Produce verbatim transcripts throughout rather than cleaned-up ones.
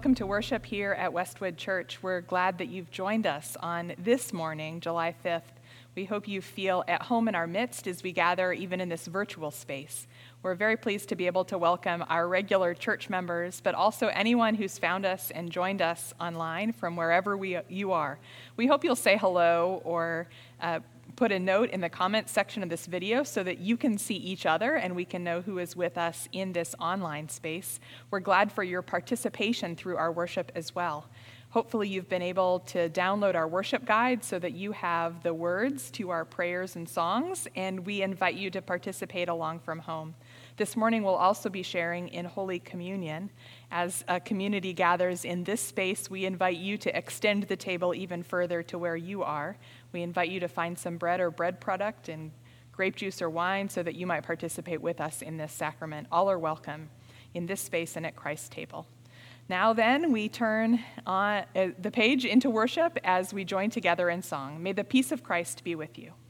welcome to worship here at Westwood Church. We're glad that you've joined us on this morning, July fifth. We hope you feel at home in our midst as we gather even in this virtual space. We're very pleased to be able to welcome our regular church members, but also anyone who's found us and joined us online from wherever we you are. We hope you'll say hello or uh, put a note in the comments section of this video so that you can see each other and we can know who is with us in this online space. We're glad for your participation through our worship as well. Hopefully you've been able to download our worship guide so that you have the words to our prayers and songs, and we invite you to participate along from home. This morning we'll also be sharing in Holy Communion. As a community gathers in this space, we invite you to extend the table even further to where you are. We invite you to find some bread or bread product and grape juice or wine so that you might participate with us in this sacrament. All are welcome in this space and at Christ's table. Now then, we turn on uh, the page into worship as we join together in song. May the peace of Christ be with you.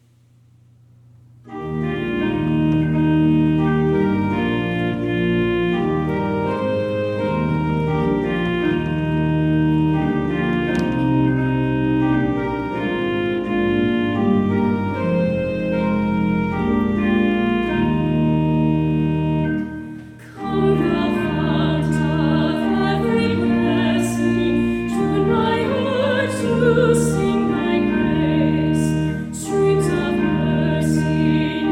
Sing thy grace, streams of mercy.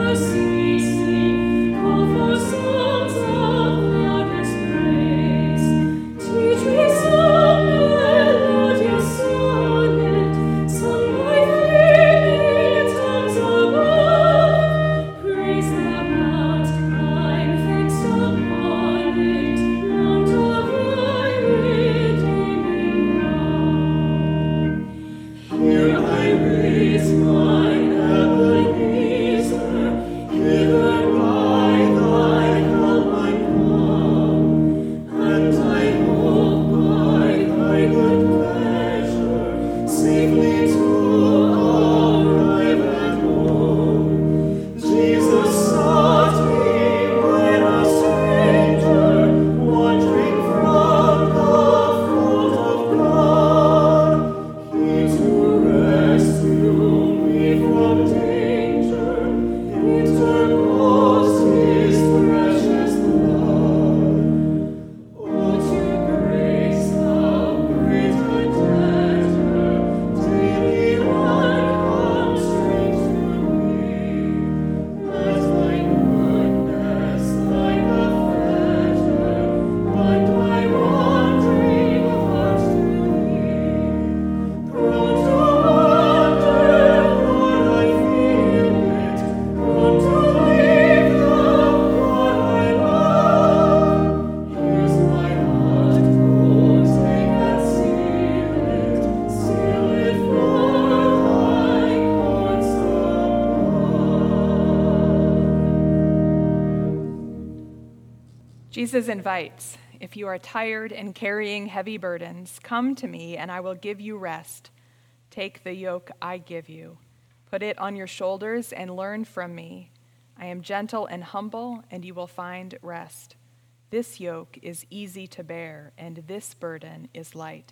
Jesus invites, if you are tired and carrying heavy burdens, come to me and I will give you rest. Take the yoke I give you. Put it on your shoulders and learn from me. I am gentle and humble, and you will find rest. This yoke is easy to bear, and this burden is light.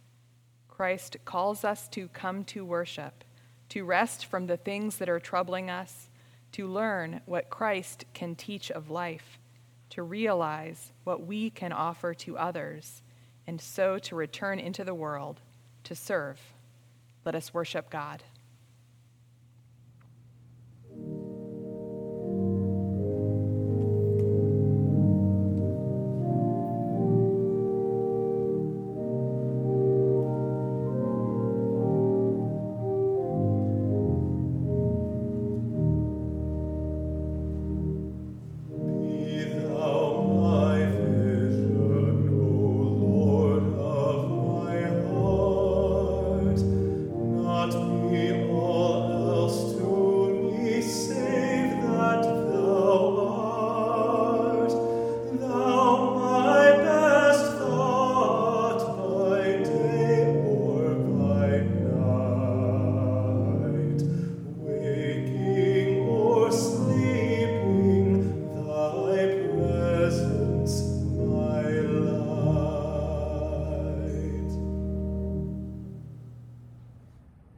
Christ calls us to come to worship, to rest from the things that are troubling us, to learn what Christ can teach of life, to realize what we can offer to others, and so to return into the world to serve. Let us worship God. Not me.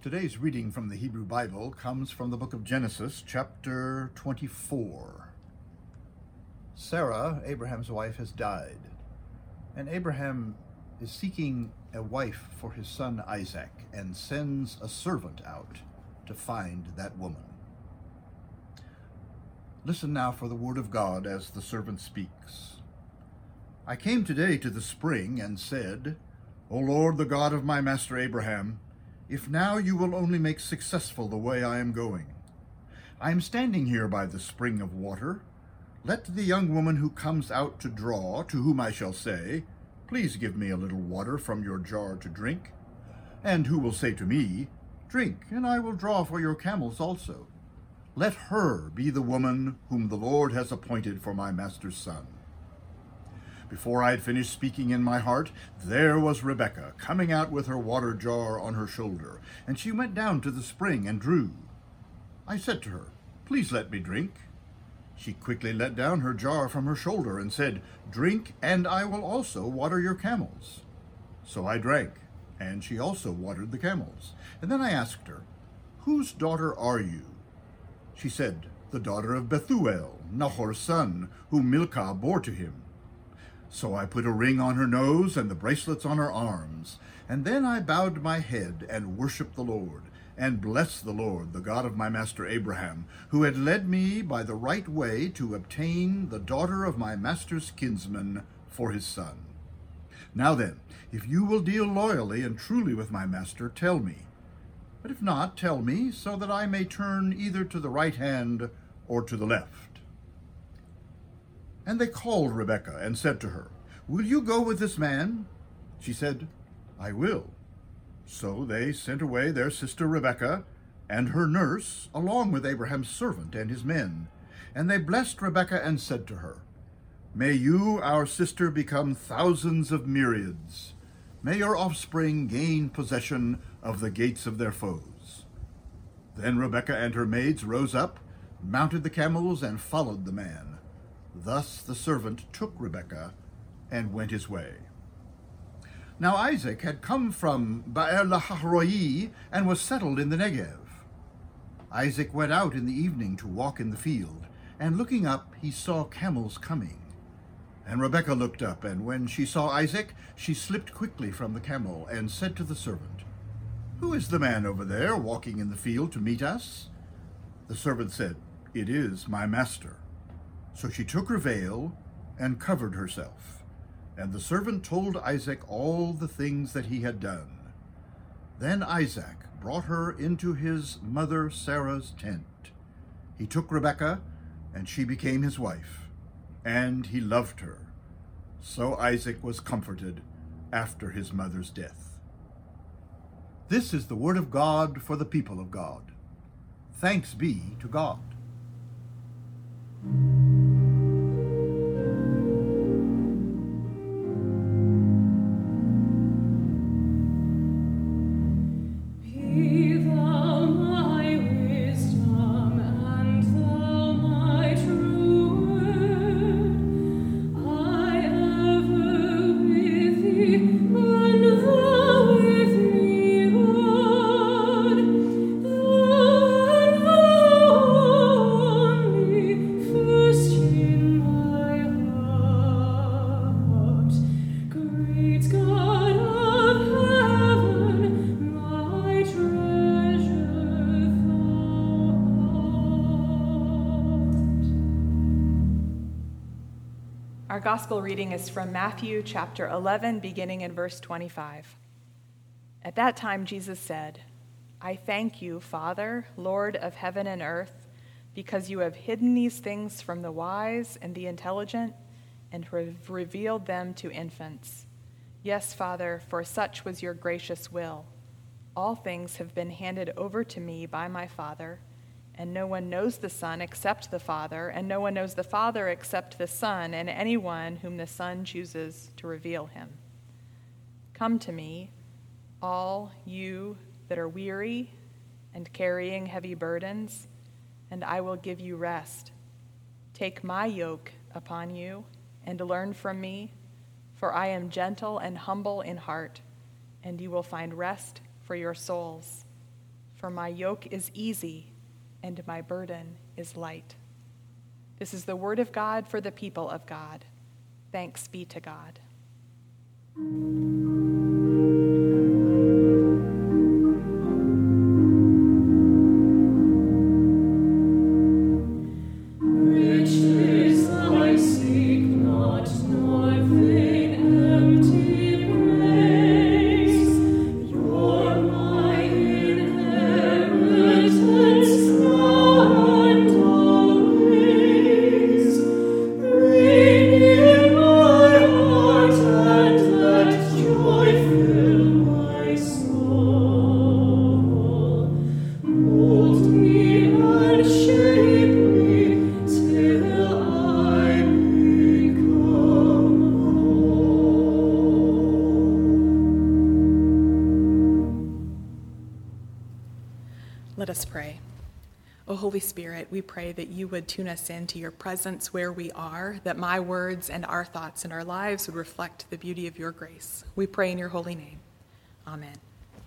Today's reading from the Hebrew Bible comes from the book of Genesis, chapter twenty-four. Sarah, Abraham's wife, has died, and Abraham is seeking a wife for his son Isaac and sends a servant out to find that woman. Listen now for the word of God as the servant speaks. I came today to the spring and said, O Lord, the God of my master Abraham, if now you will only make successful the way I am going. I am standing here by the spring of water. Let the young woman who comes out to draw, to whom I shall say, Please give me a little water from your jar to drink, and who will say to me, Drink, and I will draw for your camels also. Let her be the woman whom the Lord has appointed for my master's son. Before I had finished speaking in my heart, there was Rebekah coming out with her water jar on her shoulder, and she went down to the spring and drew. I said to her, Please let me drink. She quickly let down her jar from her shoulder and said, Drink, and I will also water your camels. So I drank, and she also watered the camels. And then I asked her, Whose daughter are you? She said, The daughter of Bethuel, Nahor's son, whom Milcah bore to him. So I put a ring on her nose and the bracelets on her arms, and then I bowed my head and worshipped the Lord, and blessed the Lord, the God of my master Abraham, who had led me by the right way to obtain the daughter of my master's kinsman for his son. Now then, if you will deal loyally and truly with my master, tell me. But if not, tell me, so that I may turn either to the right hand or to the left. And they called Rebekah and said to her, Will you go with this man? She said, I will. So they sent away their sister Rebekah and her nurse, along with Abraham's servant and his men. And they blessed Rebekah and said to her, May you, our sister, become thousands of myriads. May your offspring gain possession of the gates of their foes. Then Rebekah and her maids rose up, mounted the camels, and followed the man. Thus the servant took Rebekah and went his way. Now Isaac had come from Beer-lahai and was settled in the Negev. Isaac went out in the evening to walk in the field, and looking up he saw camels coming. And Rebekah looked up, and when she saw Isaac, she slipped quickly from the camel and said to the servant, Who is the man over there walking in the field to meet us? The servant said, It is my master. So she took her veil and covered herself. And the servant told Isaac all the things that he had done. Then Isaac brought her into his mother Sarah's tent. He took Rebekah, and she became his wife, and he loved her. So Isaac was comforted after his mother's death. This is the word of God for the people of God. Thanks be to God. Our gospel reading is from Matthew chapter eleven, beginning in verse twenty-five. At that time, Jesus said, I thank you, Father, Lord of heaven and earth, because you have hidden these things from the wise and the intelligent and have revealed them to infants. Yes, Father, for such was your gracious will. All things have been handed over to me by my Father, and no one knows the Son except the Father, and no one knows the Father except the Son, and anyone whom the Son chooses to reveal him. Come to me, all you that are weary and carrying heavy burdens, and I will give you rest. Take my yoke upon you and learn from me, for I am gentle and humble in heart, and you will find rest for your souls. for my yoke is easy and my burden is light. This is the word of God for the people of God. Thanks be to God. Riches I seek not, nor vain empty praise. You're my inheritance now and always. Reign in my heart and let joy fill my soul. Mold me and shape me till I become Let us pray. O Holy Spirit, we pray that you would tune us into your presence where we are, that my words and our thoughts and our lives would reflect the beauty of your grace. We pray in your holy name. Amen.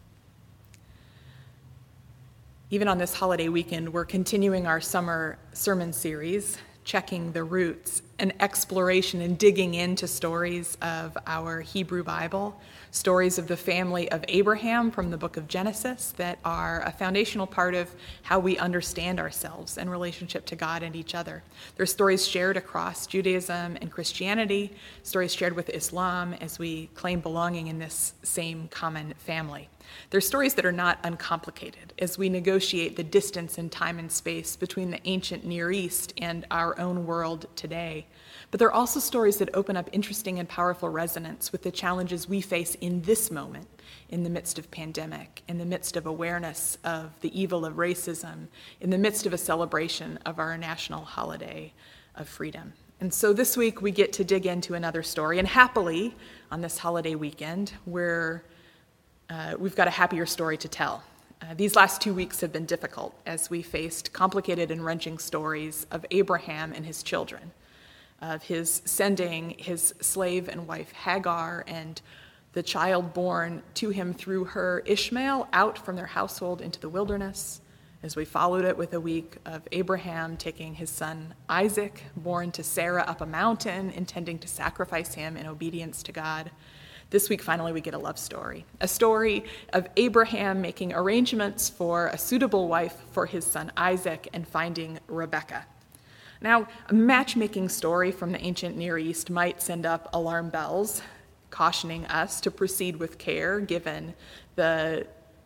Even on this holiday weekend, we're continuing our summer sermon series, Checking the Roots, an exploration and digging into stories of our Hebrew Bible, stories of the family of Abraham from the book of Genesis that are a foundational part of how we understand ourselves in relationship to God and each other. There are stories shared across Judaism and Christianity, stories shared with Islam as we claim belonging in this same common family. They're stories that are not uncomplicated as we negotiate the distance in time and space between the ancient Near East and our own world today. But they're also stories that open up interesting and powerful resonance with the challenges we face in this moment, in the midst of pandemic, in the midst of awareness of the evil of racism, in the midst of a celebration of our national holiday of freedom. And so this week we get to dig into another story, and happily on this holiday weekend, we're Uh, we've got a happier story to tell. Uh, these last two weeks have been difficult as we faced complicated and wrenching stories of Abraham and his children, of his sending his slave and wife Hagar and the child born to him through her, Ishmael, out from their household into the wilderness, as we followed it with a week of Abraham taking his son Isaac, born to Sarah, up a mountain, intending to sacrifice him in obedience to God. This week, finally, we get a love story, a story of Abraham making arrangements for a suitable wife for his son Isaac and finding Rebekah. Now, a matchmaking story from the ancient Near East might send up alarm bells, cautioning us to proceed with care given the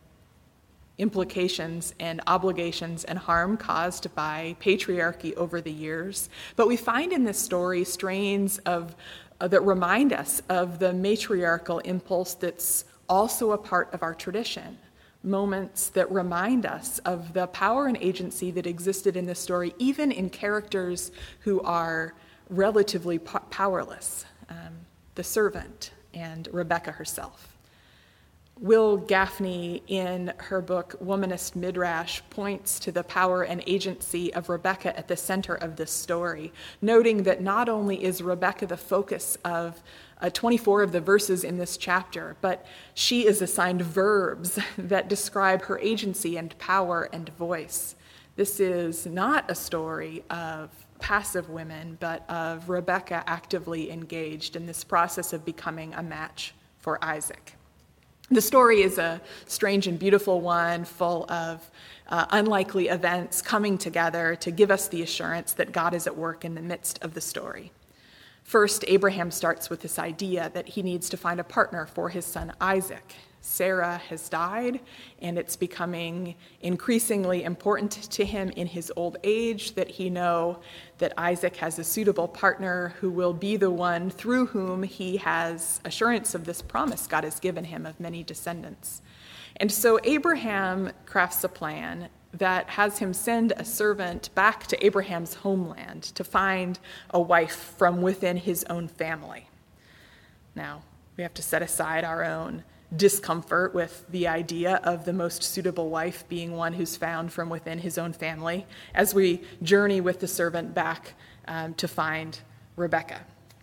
implications and obligations and harm caused by patriarchy over the years. But we find in this story strains of uh, that remind us of the matriarchal impulse that's also a part of our tradition. Moments that remind us of the power and agency that existed in this story, even in characters who are relatively po- powerless, um, the servant and Rebekah herself. Will Gaffney, in her book Womanist Midrash, points to the power and agency of Rebekah at the center of this story, noting that not only is Rebekah the focus of uh, twenty-four of the verses in this chapter, but she is assigned verbs that describe her agency and power and voice. This is not a story of passive women, but of Rebekah actively engaged in this process of becoming a match for Isaac. The story is a strange and beautiful one, full of uh, unlikely events coming together to give us the assurance that God is at work in the midst of the story. First, Abraham starts with this idea that he needs to find a partner for his son Isaac. Sarah has died, and it's becoming increasingly important to him in his old age that he know that Isaac has a suitable partner who will be the one through whom he has assurance of this promise God has given him of many descendants. And so Abraham crafts a plan that has him send a servant back to Abraham's homeland to find a wife from within his own family. Now, we have to set aside our own discomfort with the idea of the most suitable wife being one who's found from within his own family as we journey with the servant back um, to find Rebekah.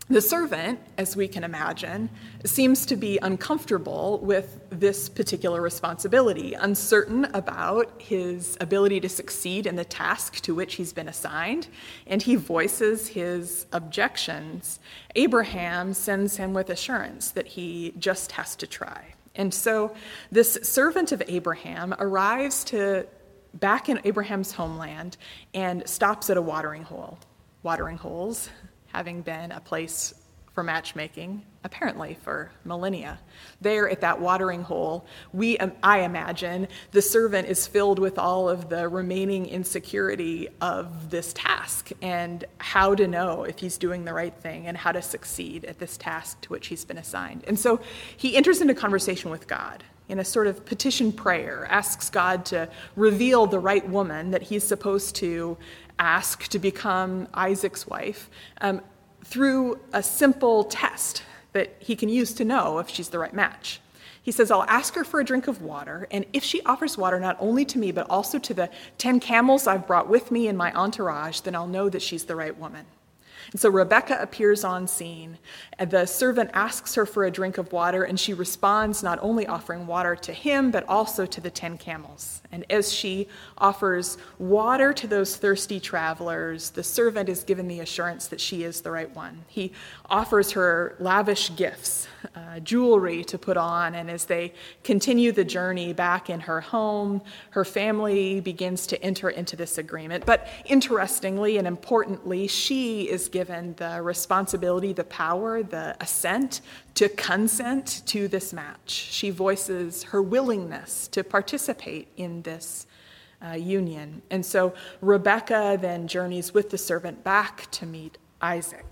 The servant, as we can imagine, seems to be uncomfortable with this particular responsibility, uncertain about his ability to succeed in the task to which he's been assigned, and he voices his objections. Abraham sends him with assurance that he just has to try. And so this servant of Abraham arrives to back in Abraham's homeland and stops at a watering hole. Watering holes having been a place for matchmaking, apparently for millennia. There at that watering hole, we, I imagine, the servant is filled with all of the remaining insecurity of this task and how to know if he's doing the right thing and how to succeed at this task to which he's been assigned. And so he enters into conversation with God in a sort of petition prayer, asks God to reveal the right woman that he's supposed to ask to become Isaac's wife, um, through a simple test that he can use to know if she's the right match. He says, I'll ask her for a drink of water, and if she offers water not only to me, but also to the ten camels I've brought with me in my entourage, then I'll know that she's the right woman. And so Rebekah appears on scene, and the servant asks her for a drink of water, and she responds not only offering water to him, but also to the ten camels. And as she offers water to those thirsty travelers, the servant is given the assurance that she is the right one. He offers her lavish gifts, uh, jewelry to put on, and as they continue the journey back in her home, her family begins to enter into this agreement. But interestingly and importantly, she is given the responsibility, the power, the assent to consent to this match. She voices her willingness to participate in this uh, union. And so Rebekah then journeys with the servant back to meet Isaac.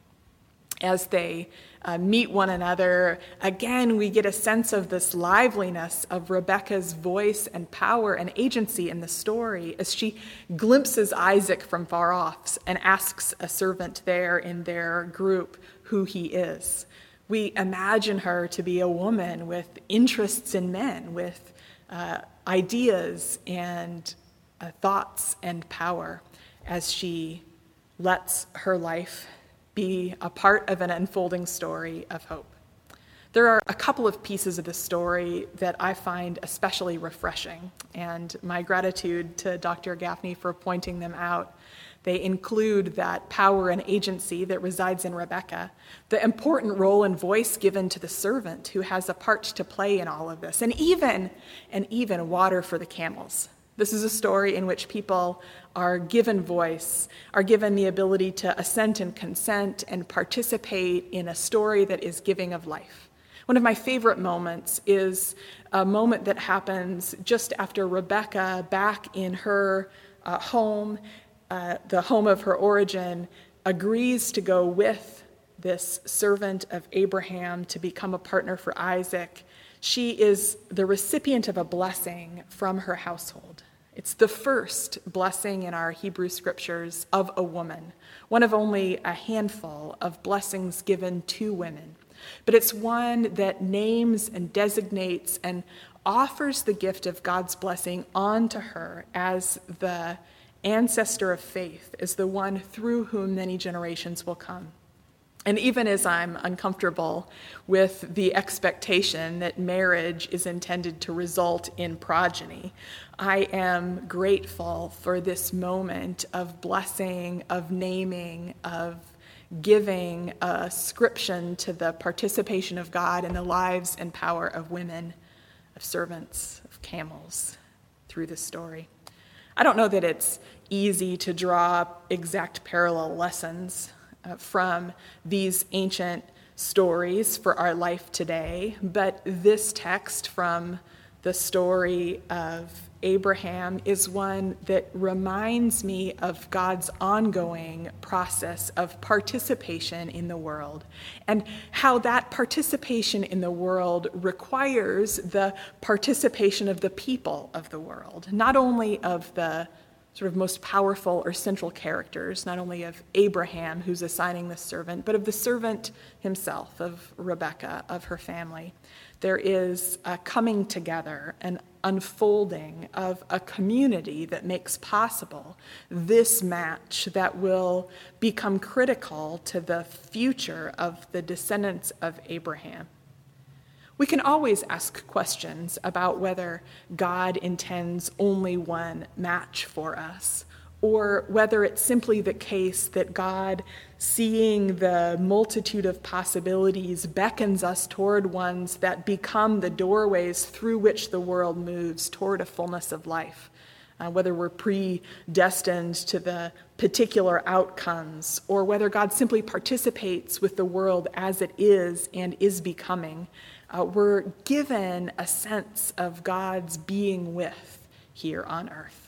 As they uh, meet one another, again, we get a sense of this liveliness of Rebekah's voice and power and agency in the story as she glimpses Isaac from far off and asks a servant there in their group who he is. We imagine her to be a woman with interests in men, with uh, ideas and uh, thoughts and power as she lets her life be a part of an unfolding story of hope. There are a couple of pieces of the story that I find especially refreshing, and my gratitude to Doctor Gaffney for pointing them out. They include that power and agency that resides in Rebekah, the important role and voice given to the servant who has a part to play in all of this, and even, and even water for the camels. This is a story in which people are given voice, are given the ability to assent and consent and participate in a story that is giving of life. One of my favorite moments is a moment that happens just after Rebekah, back in her uh, home, uh, the home of her origin, agrees to go with this servant of Abraham to become a partner for Isaac. She is the recipient of a blessing from her household. It's the first blessing in our Hebrew scriptures of a woman, one of only a handful of blessings given to women. But it's one that names and designates and offers the gift of God's blessing onto her as the ancestor of faith, as the one through whom many generations will come. And even as I'm uncomfortable with the expectation that marriage is intended to result in progeny, I am grateful for this moment of blessing, of naming, of giving a ascription to the participation of God in the lives and power of women, of servants, of camels through this story. I don't know that it's easy to draw exact parallel lessons Uh, from these ancient stories for our life today, but this text from the story of Abraham is one that reminds me of God's ongoing process of participation in the world, and how that participation in the world requires the participation of the people of the world, not only of the sort of most powerful or central characters, not only of Abraham, who's assigning this servant, but of the servant himself, of Rebekah, of her family. There is a coming together, an unfolding of a community that makes possible this match that will become critical to the future of the descendants of Abraham. We can always ask questions about whether God intends only one match for us, or whether it's simply the case that God, seeing the multitude of possibilities, beckons us toward ones that become the doorways through which the world moves toward a fullness of life. Uh, whether we're predestined to the particular outcomes, or whether God simply participates with the world as it is and is becoming. Uh, we're given a sense of God's being with here on earth.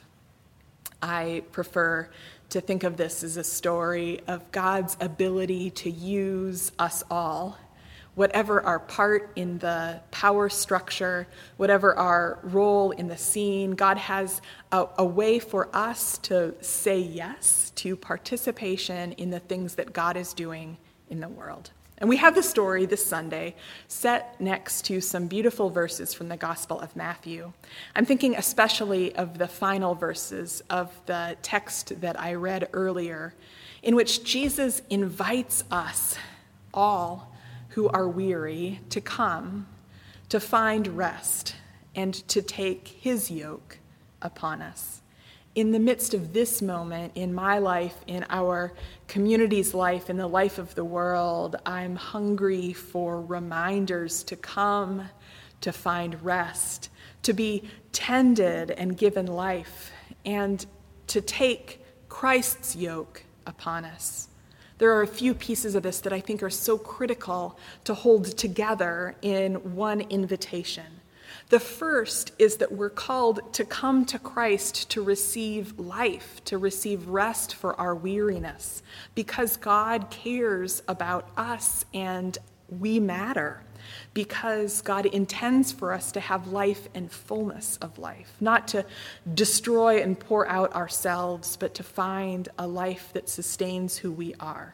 I prefer to think of this as a story of God's ability to use us all, whatever our part in the power structure, whatever our role in the scene. God has a, a way for us to say yes to participation in the things that God is doing in the world. And we have the story this Sunday set next to some beautiful verses from the Gospel of Matthew. I'm thinking especially of the final verses of the text that I read earlier, in which Jesus invites us all who are weary to come, to find rest, and to take his yoke upon us. In the midst of this moment, in my life, in our community's life, in the life of the world, I'm hungry for reminders to come, to find rest, to be tended and given life, and to take Christ's yoke upon us. There are a few pieces of this that I think are so critical to hold together in one invitation. The first is that we're called to come to Christ to receive life, to receive rest for our weariness, because God cares about us and we matter, because God intends for us to have life and fullness of life, not to destroy and pour out ourselves, but to find a life that sustains who we are.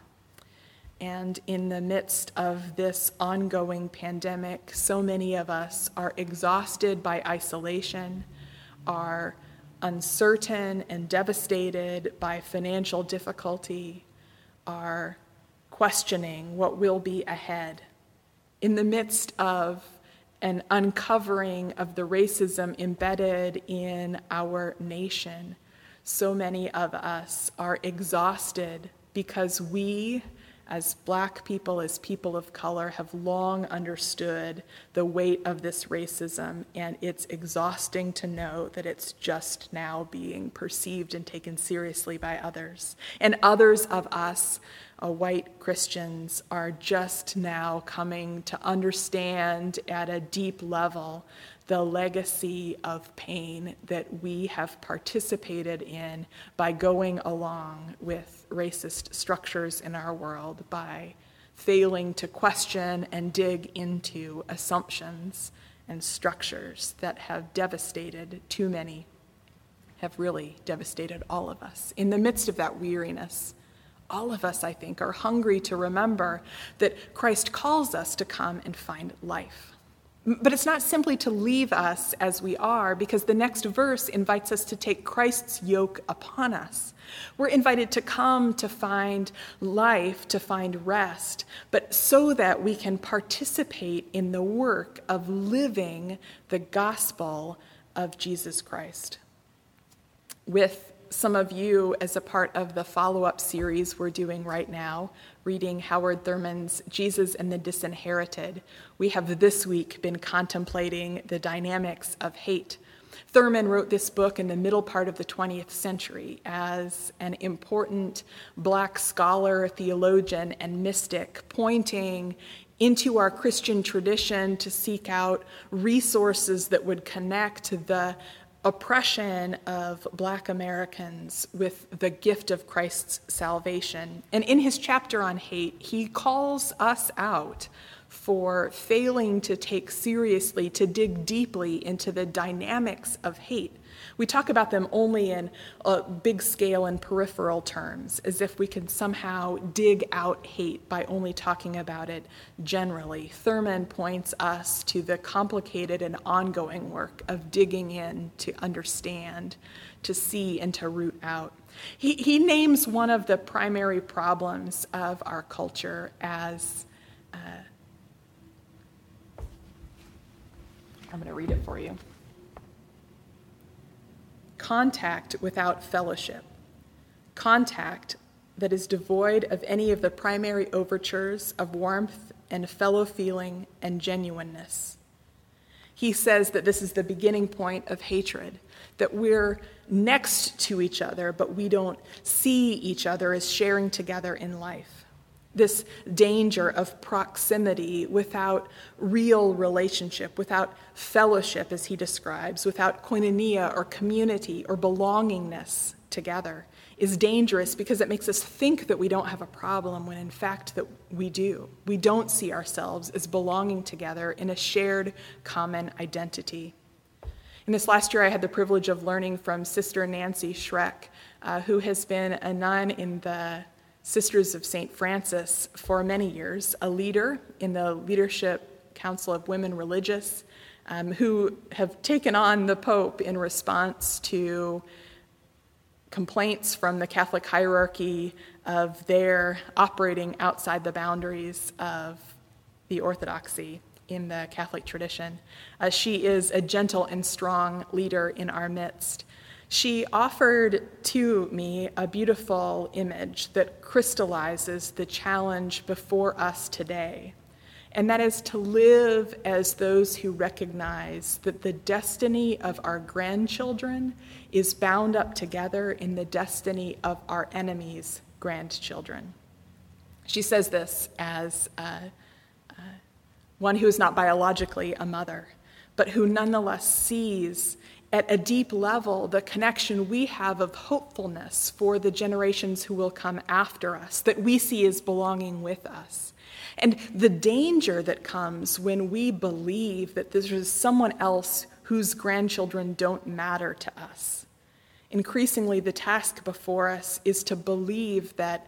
And in the midst of this ongoing pandemic, so many of us are exhausted by isolation, are uncertain and devastated by financial difficulty, are questioning what will be ahead. In the midst of an uncovering of the racism embedded in our nation, so many of us are exhausted because we, as Black people, as people of color, have long understood the weight of this racism, and it's exhausting to know that it's just now being perceived and taken seriously by others. And others of us, uh, white Christians, are just now coming to understand at a deep level the legacy of pain that we have participated in by going along with racist structures in our world, by failing to question and dig into assumptions and structures that have devastated too many, have really devastated all of us. In the midst of that weariness, all of us, I think, are hungry to remember that Christ calls us to come and find life. But it's not simply to leave us as we are, because the next verse invites us to take Christ's yoke upon us. We're invited to come to find life, to find rest, but so that we can participate in the work of living the gospel of Jesus Christ. With some of you as a part of the follow-up series we're doing right now, reading Howard Thurman's Jesus and the Disinherited, we have this week been contemplating the dynamics of hate. Thurman wrote this book in the middle part of the twentieth century as an important Black scholar, theologian, and mystic, pointing into our Christian tradition to seek out resources that would connect the oppression of Black Americans with the gift of Christ's salvation. And in his chapter on hate, he calls us out for failing to take seriously, to dig deeply into the dynamics of hate. We talk about them only in a big scale and peripheral terms, as if we can somehow dig out hate by only talking about it generally. Thurman points us to the complicated and ongoing work of digging in to understand, to see, and to root out. He, he names one of the primary problems of our culture as, uh, I'm going to read it for you. Contact without fellowship. Contact that is devoid of any of the primary overtures of warmth and fellow feeling and genuineness. He says that this is the beginning point of hatred, that we're next to each other, but we don't see each other as sharing together in life. This danger of proximity without real relationship, without fellowship, as he describes, without koinonia or community or belongingness together, is dangerous because it makes us think that we don't have a problem when in fact that we do. We don't see ourselves as belonging together in a shared common identity. In this last year, I had the privilege of learning from Sister Nancy Schreck, uh, who has been a nun in the Sisters of Saint Francis for many years, a leader in the Leadership Council of Women Religious, um, who have taken on the Pope in response to complaints from the Catholic hierarchy of their operating outside the boundaries of the orthodoxy in the Catholic tradition. Uh, she is a gentle and strong leader in our midst. She offered to me a beautiful image that crystallizes the challenge before us today, and that is to live as those who recognize that the destiny of our grandchildren is bound up together in the destiny of our enemies' grandchildren. She says this as uh, uh, one who is not biologically a mother, but who nonetheless sees at a deep level the connection we have of hopefulness for the generations who will come after us, that we see as belonging with us. And the danger that comes when we believe that there is someone else whose grandchildren don't matter to us. Increasingly, the task before us is to believe that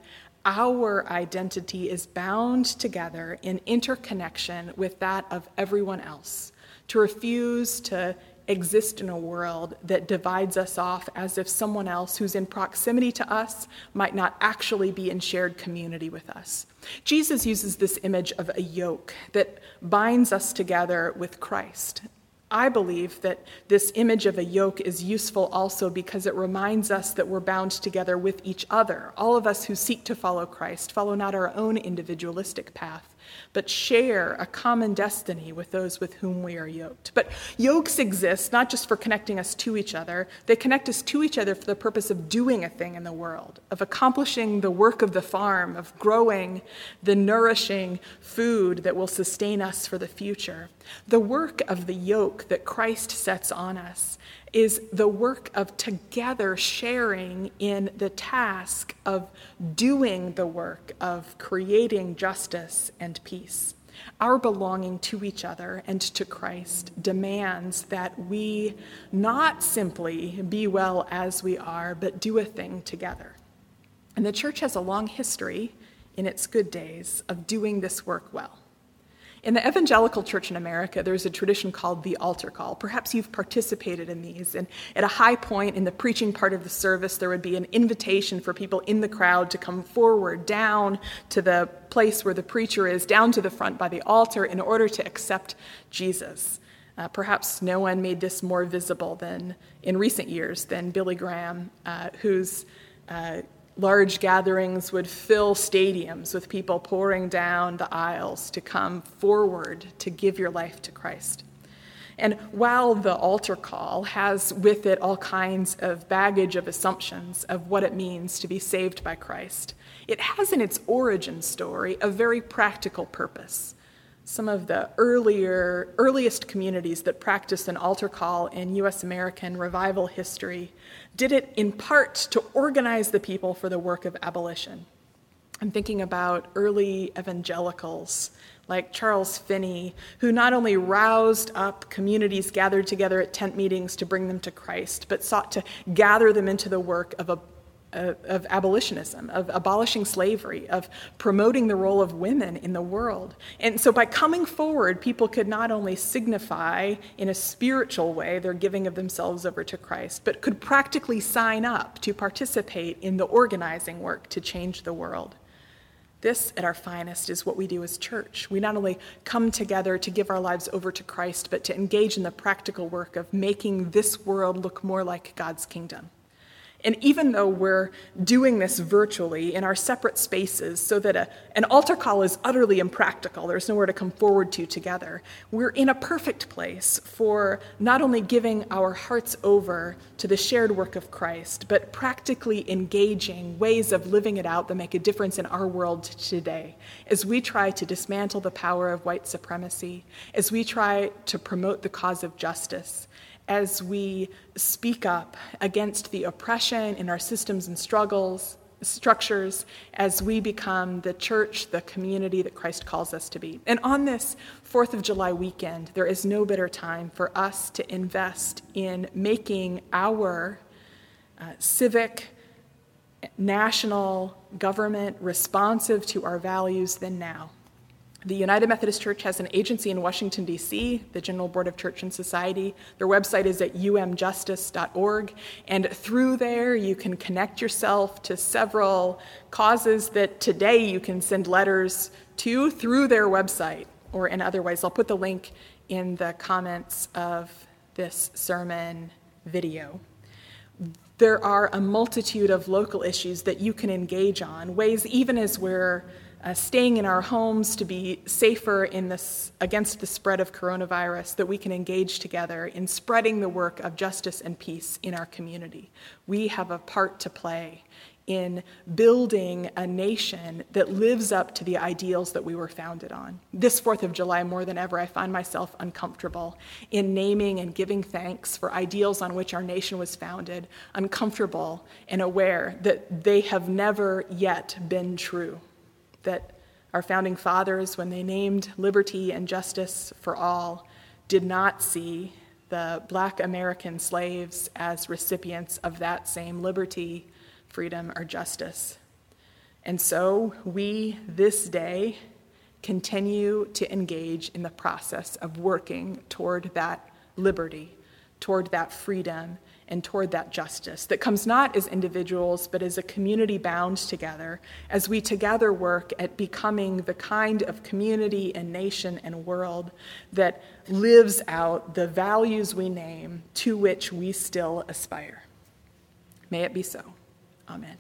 our identity is bound together in interconnection with that of everyone else, to refuse to exist in a world that divides us off as if someone else who's in proximity to us might not actually be in shared community with us. Jesus uses this image of a yoke that binds us together with Christ. I believe that this image of a yoke is useful also because it reminds us that we're bound together with each other. All of us who seek to follow Christ follow not our own individualistic path, but share a common destiny with those with whom we are yoked. But yokes exist not just for connecting us to each other, they connect us to each other for the purpose of doing a thing in the world, of accomplishing the work of the farm, of growing the nourishing food that will sustain us for the future. The work of the yoke that Christ sets on us is the work of together sharing in the task of doing the work of creating justice and peace. Our belonging to each other and to Christ demands that we not simply be well as we are, but do a thing together. And the church has a long history in its good days of doing this work well. In the evangelical church in America, there's a tradition called the altar call. Perhaps you've participated in these. And at a high point in the preaching part of the service, there would be an invitation for people in the crowd to come forward, down to the place where the preacher is, down to the front by the altar in order to accept Jesus. Uh, perhaps no one made this more visible than in recent years than Billy Graham, uh, whose uh, large gatherings would fill stadiums with people pouring down the aisles to come forward to give your life to Christ. And while the altar call has with it all kinds of baggage of assumptions of what it means to be saved by Christ, it has in its origin story a very practical purpose. Some of the earlier, earliest communities that practiced an altar call in U S American revival history did it in part to organize the people for the work of abolition. I'm thinking about early evangelicals like Charles Finney, who not only roused up communities gathered together at tent meetings to bring them to Christ, but sought to gather them into the work of a of abolitionism, of abolishing slavery, of promoting the role of women in the world. And so by coming forward, people could not only signify in a spiritual way their giving of themselves over to Christ, but could practically sign up to participate in the organizing work to change the world. This, at our finest, is what we do as church. We not only come together to give our lives over to Christ, but to engage in the practical work of making this world look more like God's kingdom. And even though we're doing this virtually in our separate spaces so that a, an altar call is utterly impractical, there's nowhere to come forward to together, we're in a perfect place for not only giving our hearts over to the shared work of Christ, but practically engaging ways of living it out that make a difference in our world today. As we try to dismantle the power of white supremacy, as we try to promote the cause of justice, as we speak up against the oppression in our systems and struggles, structures, as we become the church, the community that Christ calls us to be. And on this fourth of July weekend, there is no better time for us to invest in making our uh, civic, national government responsive to our values than now. The United Methodist Church has an agency in Washington, D C, the General Board of Church and Society. Their website is at u m justice dot org, and through there you can connect yourself to several causes that today you can send letters to through their website or in other ways. I'll put the link in the comments of this sermon video. There are a multitude of local issues that you can engage on, ways even as we're Uh, staying in our homes to be safer in this, against the spread of coronavirus, that we can engage together in spreading the work of justice and peace in our community. We have a part to play in building a nation that lives up to the ideals that we were founded on. This fourth of July, more than ever, I find myself uncomfortable in naming and giving thanks for ideals on which our nation was founded, uncomfortable and aware that they have never yet been true. That our founding fathers, when they named liberty and justice for all, did not see the Black American slaves as recipients of that same liberty, freedom, or justice. And so we, this day, continue to engage in the process of working toward that liberty, toward that freedom, and toward that justice that comes not as individuals, but as a community bound together, as we together work at becoming the kind of community and nation and world that lives out the values we name to which we still aspire. May it be so. Amen.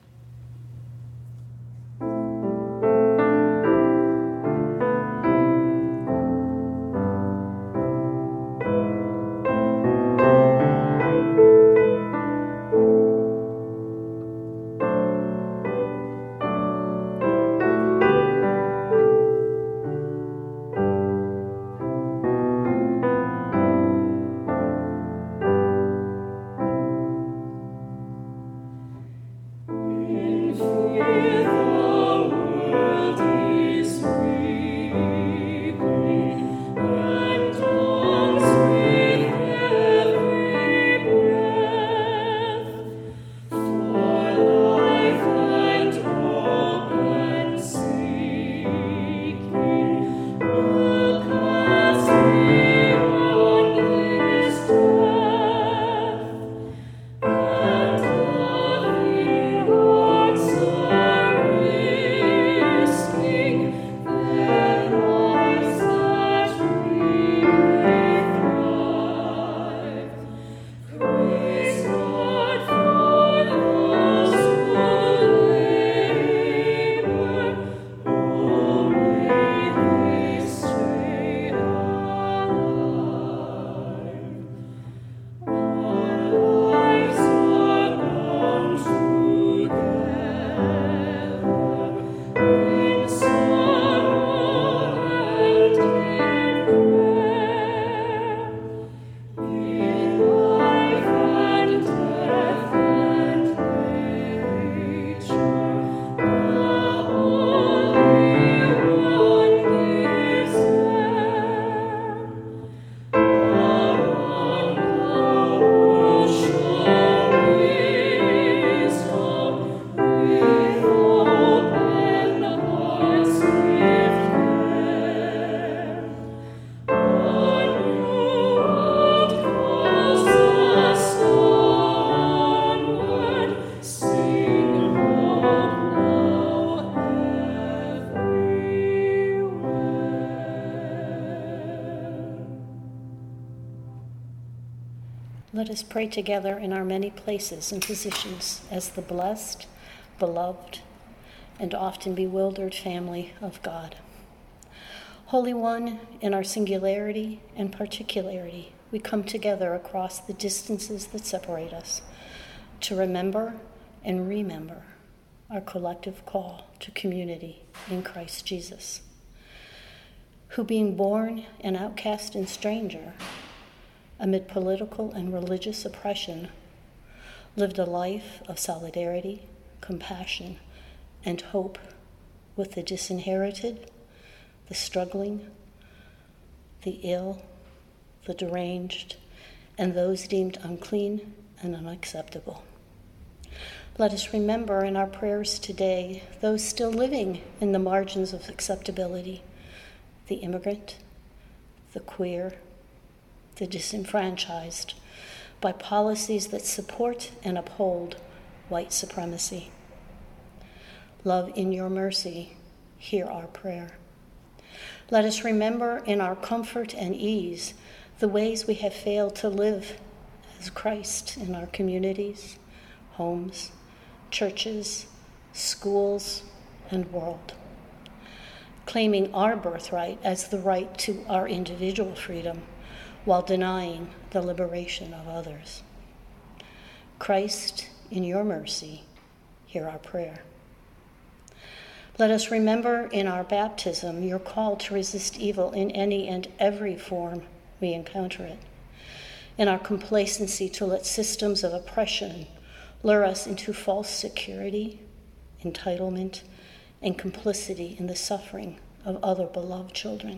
Let us pray together in our many places and positions as the blessed, beloved, and often bewildered family of God. Holy One, in our singularity and particularity, we come together across the distances that separate us to remember and remember our collective call to community in Christ Jesus, who, being born an outcast and stranger amid political and religious oppression, lived a life of solidarity, compassion, and hope with the disinherited, the struggling, the ill, the deranged, and those deemed unclean and unacceptable. Let us remember in our prayers today those still living in the margins of acceptability, the immigrant, the queer, the disenfranchised, by policies that support and uphold white supremacy. Love, in your mercy, hear our prayer. Let us remember in our comfort and ease the ways we have failed to live as Christ in our communities, homes, churches, schools, and world, claiming our birthright as the right to our individual freedom while denying the liberation of others. Christ, in your mercy, hear our prayer. Let us remember in our baptism your call to resist evil in any and every form we encounter it, in our complacency to let systems of oppression lure us into false security, entitlement, and complicity in the suffering of other beloved children.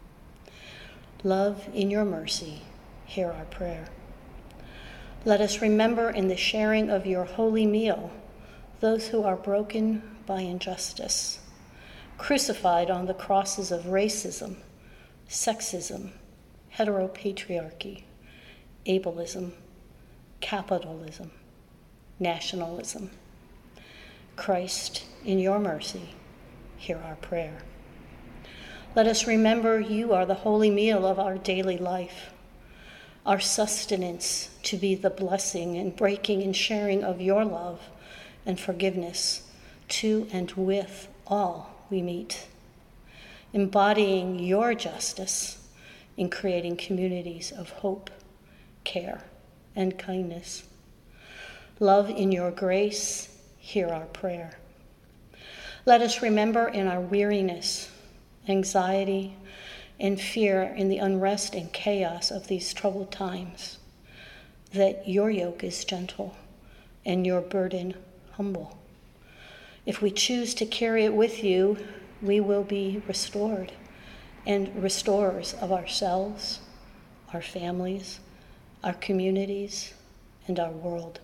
Love, in your mercy, hear our prayer. Let us remember in the sharing of your holy meal those who are broken by injustice, crucified on the crosses of racism, sexism, heteropatriarchy, ableism, capitalism, nationalism. Christ, in your mercy, hear our prayer. Let us remember you are the holy meal of our daily life, our sustenance to be the blessing and breaking and sharing of your love and forgiveness to and with all we meet, embodying your justice in creating communities of hope, care, and kindness. Love, in your grace, hear our prayer. Let us remember in our weariness, anxiety, and fear in the unrest and chaos of these troubled times, that your yoke is gentle and your burden humble. If we choose to carry it with you, we will be restored and restorers of ourselves, our families, our communities, and our world.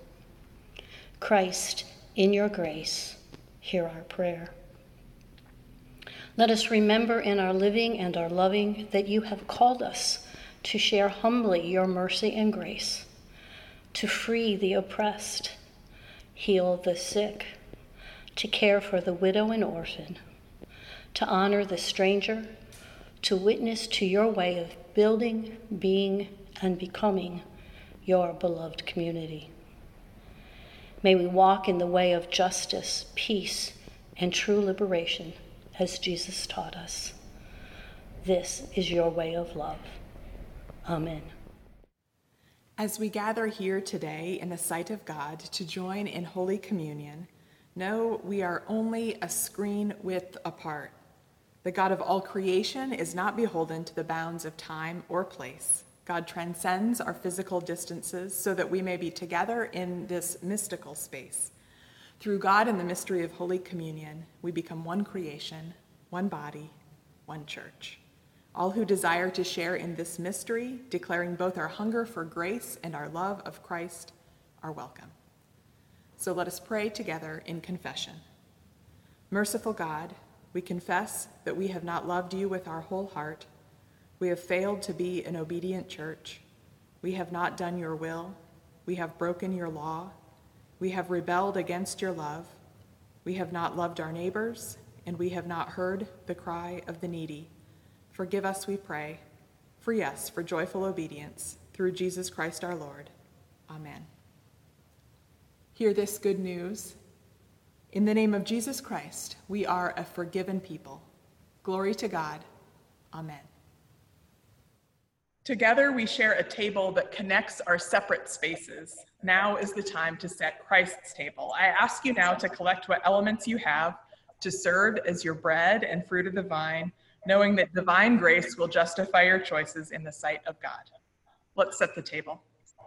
Christ, in your grace, hear our prayer. Let us remember in our living and our loving that you have called us to share humbly your mercy and grace, to free the oppressed, heal the sick, to care for the widow and orphan, to honor the stranger, to witness to your way of building, being, and becoming your beloved community. May we walk in the way of justice, peace, and true liberation as Jesus taught us. This is your way of love. Amen. As we gather here today in the sight of God to join in Holy Communion, know we are only a screen width apart. The God of all creation is not beholden to the bounds of time or place. God transcends our physical distances so that we may be together in this mystical space. Through God and the mystery of Holy Communion, we become one creation, one body, one church. All who desire to share in this mystery, declaring both our hunger for grace and our love of Christ, are welcome. So let us pray together in confession. Merciful God, we confess that we have not loved you with our whole heart. We have failed to be an obedient church. We have not done your will. We have broken your law. We have rebelled against your love. We have not loved our neighbors, and we have not heard the cry of the needy. Forgive us, we pray. Free us for joyful obedience through Jesus Christ our Lord. Amen. Hear this good news. In the name of Jesus Christ, we are a forgiven people. Glory to God. Amen. Together we share a table that connects our separate spaces. Now is the time to set Christ's table. I ask you now to collect what elements you have to serve as your bread and fruit of the vine, knowing that divine grace will justify your choices in the sight of God. Let's set the table.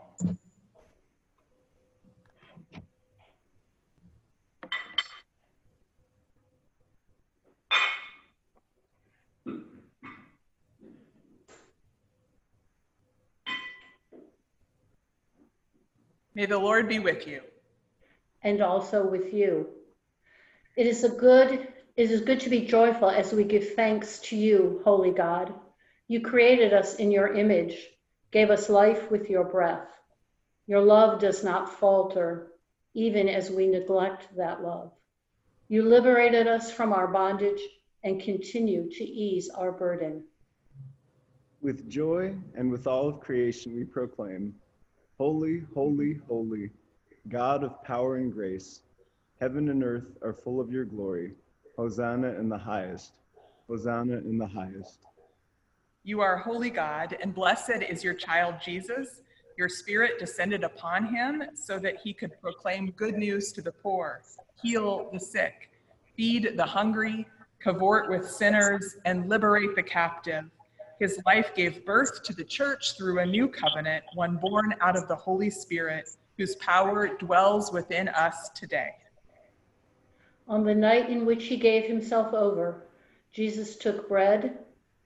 May the Lord be with you. And also with you. It is a good, it is good to be joyful as we give thanks to you, holy God. You created us in your image, gave us life with your breath. Your love does not falter, even as we neglect that love. You liberated us from our bondage and continue to ease our burden. With joy and with all of creation we proclaim, holy, holy, holy, God of power and grace, heaven and earth are full of your glory. Hosanna in the highest. Hosanna in the highest. You are holy God, and blessed is your child Jesus. Your spirit descended upon him so that he could proclaim good news to the poor, heal the sick, feed the hungry, cavort with sinners, and liberate the captive. His life gave birth to the church through a new covenant, one born out of the Holy Spirit, whose power dwells within us today. On the night in which he gave himself over, Jesus took bread,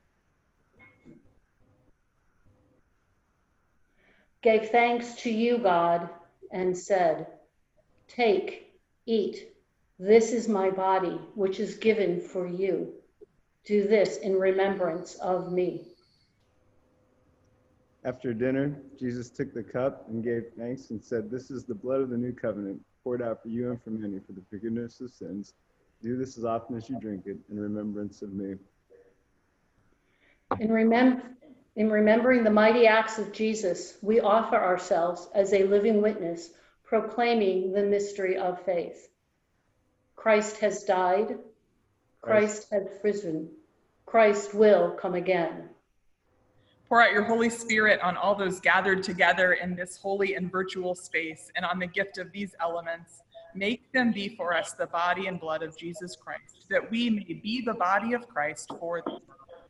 gave thanks to you, God, and said, "Take, eat. This is my body, which is given for you. Do this in remembrance of me." After dinner, Jesus took the cup and gave thanks and said, "This is the blood of the new covenant, poured out for you and for many for the forgiveness of sins. Do this as often as you drink it in remembrance of me." In, remem- in remembering the mighty acts of Jesus, we offer ourselves as a living witness, proclaiming the mystery of faith. Christ has died. Christ has risen. Christ will come again. Pour out your Holy Spirit on all those gathered together in this holy and virtual space, and on the gift of these elements. Make them be for us the body and blood of Jesus Christ, that we may be the body of Christ for the world.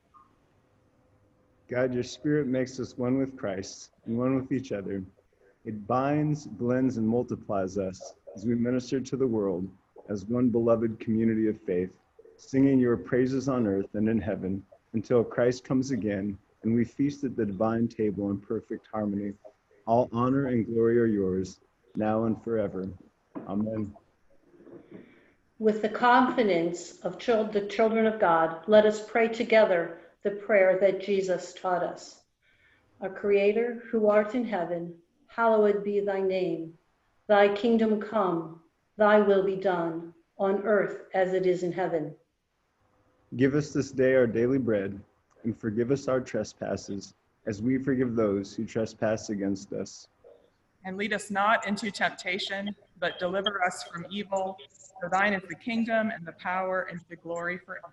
God, your spirit makes us one with Christ and one with each other. It binds, blends, and multiplies us as we minister to the world as one beloved community of faith, singing your praises on earth and in heaven until Christ comes again and we feast at the divine table in perfect harmony. All honor and glory are yours, now and forever. Amen. With the confidence of chil- the children of God, let us pray together the prayer that Jesus taught us. Our Creator, who art in heaven, hallowed be thy name. Thy kingdom come, thy will be done, on earth as it is in heaven. Give us this day our daily bread, and forgive us our trespasses, as we forgive those who trespass against us. And lead us not into temptation, but deliver us from evil. For thine is the kingdom and the power and the glory forever.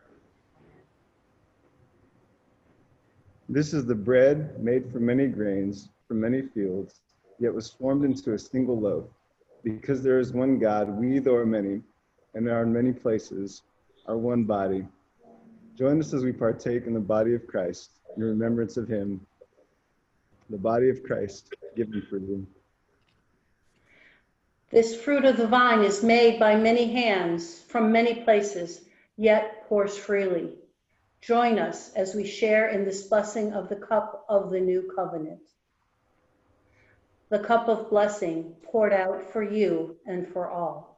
This is the bread made from many grains, from many fields, yet was formed into a single loaf. Because there is one God, we, though are many, and are in many places, are one body. Join us as we partake in the body of Christ, in remembrance of him, the body of Christ given for you. This fruit of the vine is made by many hands from many places, yet pours freely. Join us as we share in this blessing of the cup of the new covenant. The cup of blessing poured out for you and for all.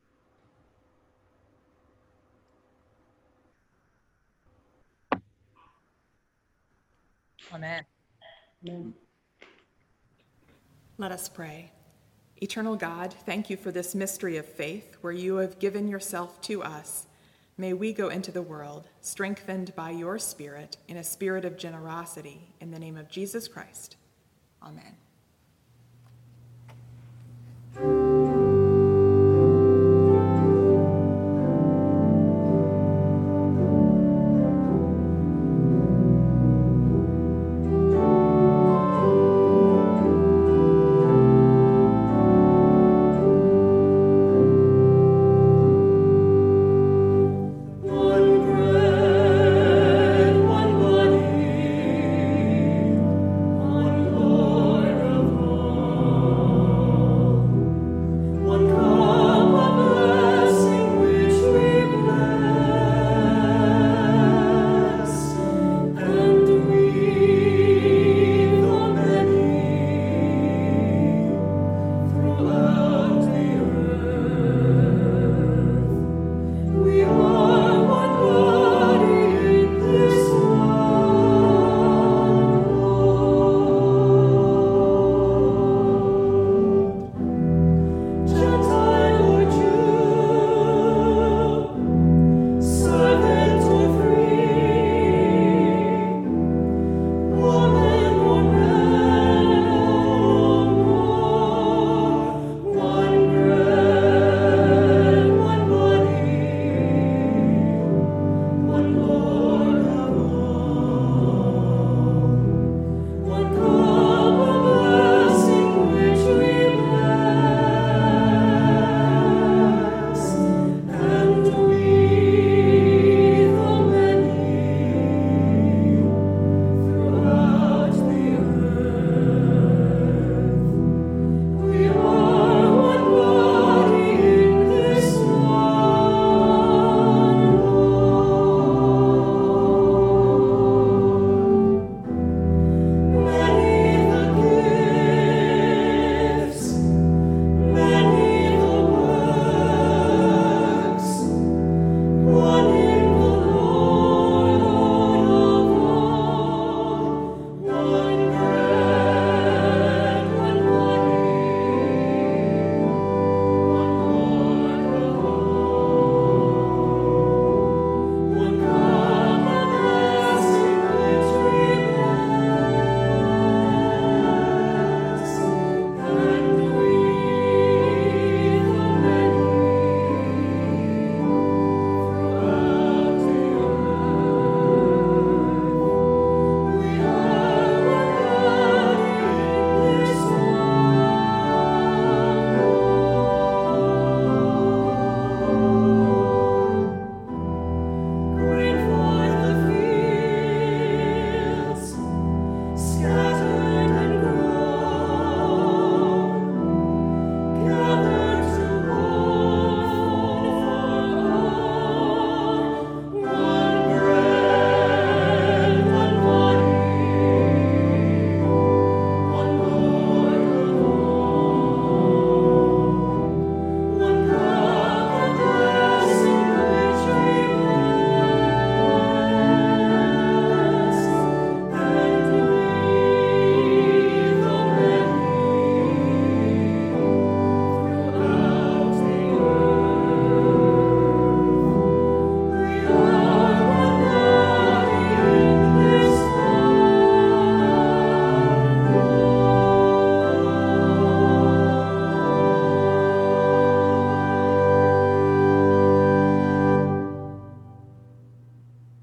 Amen. Amen. Let us pray. Eternal God, thank you for this mystery of faith where you have given yourself to us. May we go into the world strengthened by your Spirit in a spirit of generosity. In the name of Jesus Christ. Amen.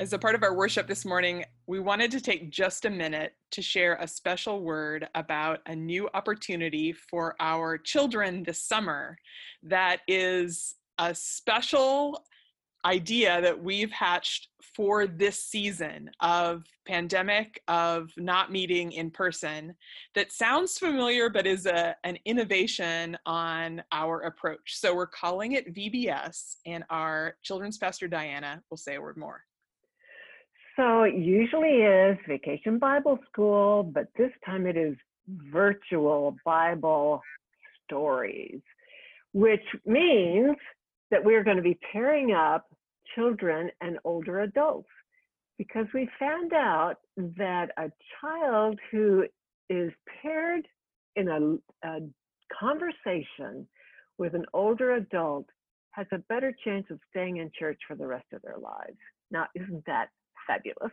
As a part of our worship this morning, we wanted to take just a minute to share a special word about a new opportunity for our children this summer that is a special idea that we've hatched for this season of pandemic, of not meeting in person, that sounds familiar but is a, an innovation on our approach. So we're calling it V B S, and our children's pastor Diana will say a word more. So it usually is Vacation Bible School, but this time it is virtual Bible stories, which means that we're going to be pairing up children and older adults, because we found out that a child who is paired in a, a conversation with an older adult has a better chance of staying in church for the rest of their lives. Now, isn't that fabulous?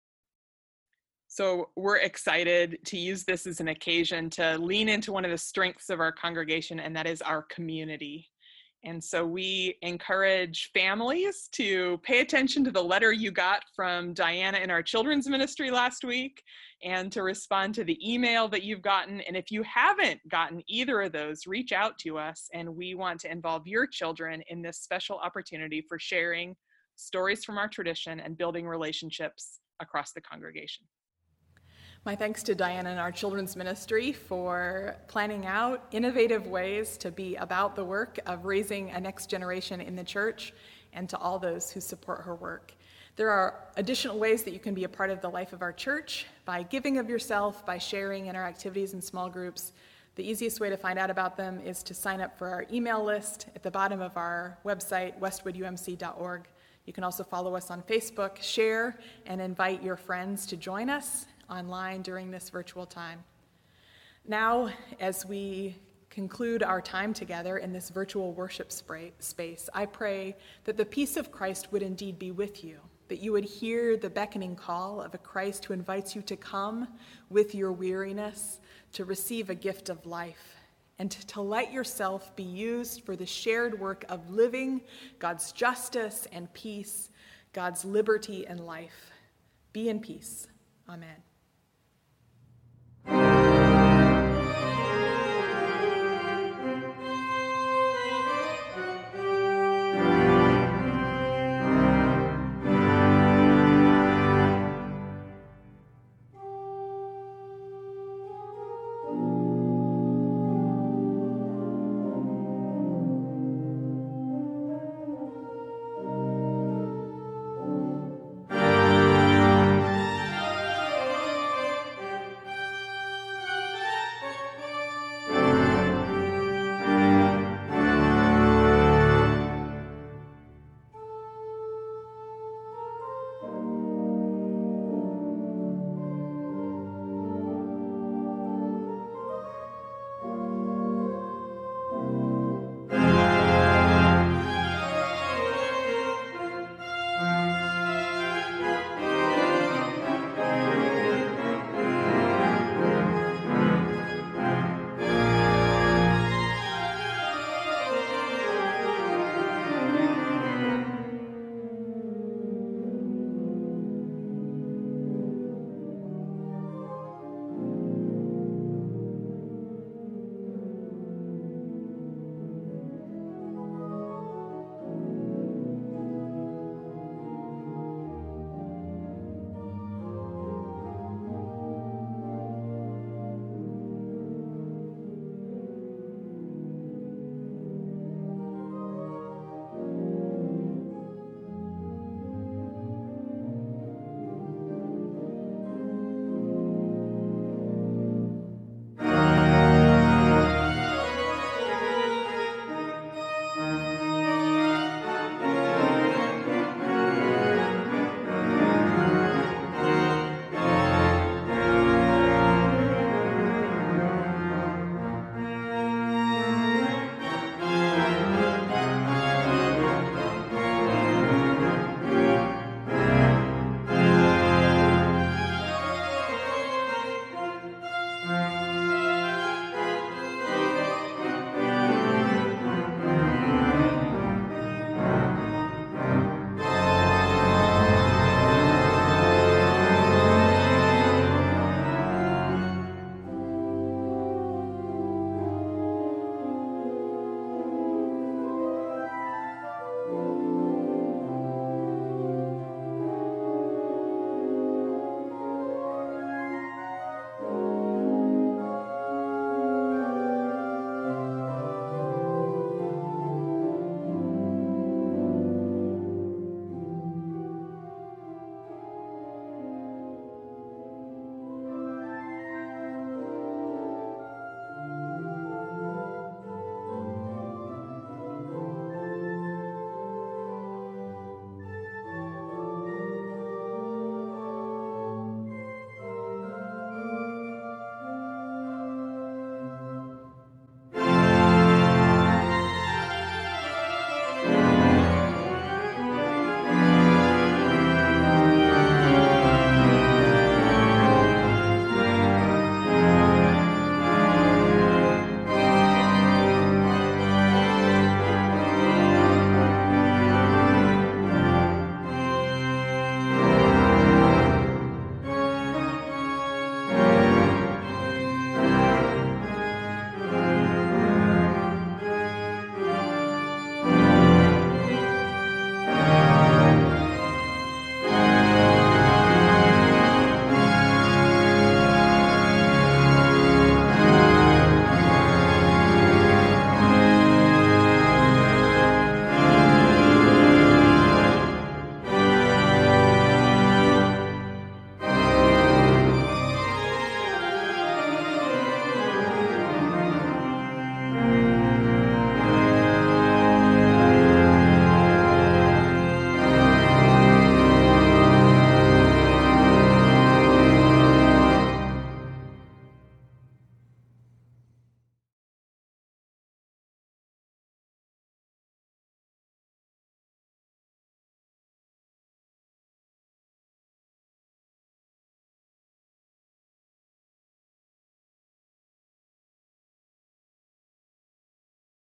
So we're excited to use this as an occasion to lean into one of the strengths of our congregation, and that is our community. And so we encourage families to pay attention to the letter you got from Diana in our children's ministry last week, and to respond to the email that you've gotten. And if you haven't gotten either of those, reach out to us, and we want to involve your children in this special opportunity for sharing stories from our tradition and building relationships across the congregation. My thanks to Diana and our children's ministry for planning out innovative ways to be about the work of raising a next generation in the church, and to all those who support her work. There are additional ways that you can be a part of the life of our church by giving of yourself, by sharing in our activities in small groups. The easiest way to find out about them is to sign up for our email list at the bottom of our website, westwood U M C dot org. You can also follow us on Facebook, share, and invite your friends to join us online during this virtual time. Now, as we conclude our time together in this virtual worship space, I pray that the peace of Christ would indeed be with you, that you would hear the beckoning call of a Christ who invites you to come with your weariness, to receive a gift of life, and to let yourself be used for the shared work of living God's justice and peace, God's liberty and life. Be in peace. Amen.